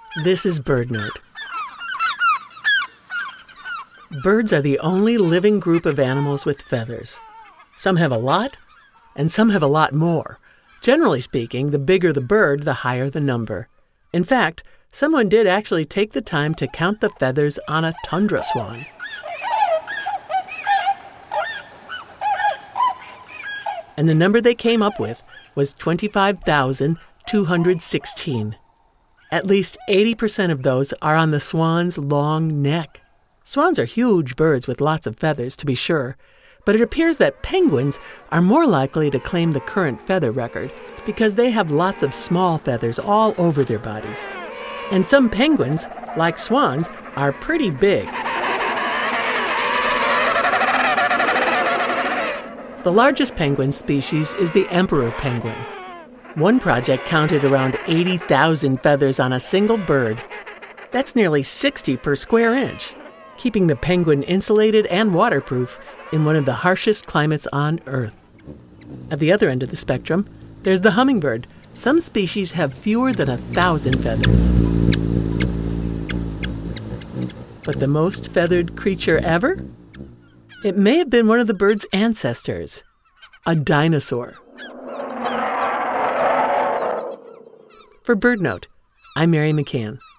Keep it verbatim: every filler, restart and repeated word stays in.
This is BirdNote. Birds are the only living group of animals with feathers. Some have a lot, and some have a lot more. Generally speaking, the bigger the bird, the higher the number. In fact, someone did actually take the time to count the feathers on a tundra swan. And the number they came up with was twenty-five thousand two hundred sixteen. At least eighty percent of those are on the swan's long neck. Swans are huge birds with lots of feathers, to be sure, but it appears that penguins are more likely to claim the current feather record because they have lots of small feathers all over their bodies. And some penguins, like swans, are pretty big. The largest penguin species is the emperor penguin. One project counted around eighty thousand feathers on a single bird. That's nearly sixty per square inch, keeping the penguin insulated and waterproof in one of the harshest climates on Earth. At the other end of the spectrum, there's the hummingbird. Some species have fewer than a thousand feathers. But the most feathered creature ever? It may have been one of the bird's ancestors, a dinosaur. For BirdNote, I'm Mary McCann.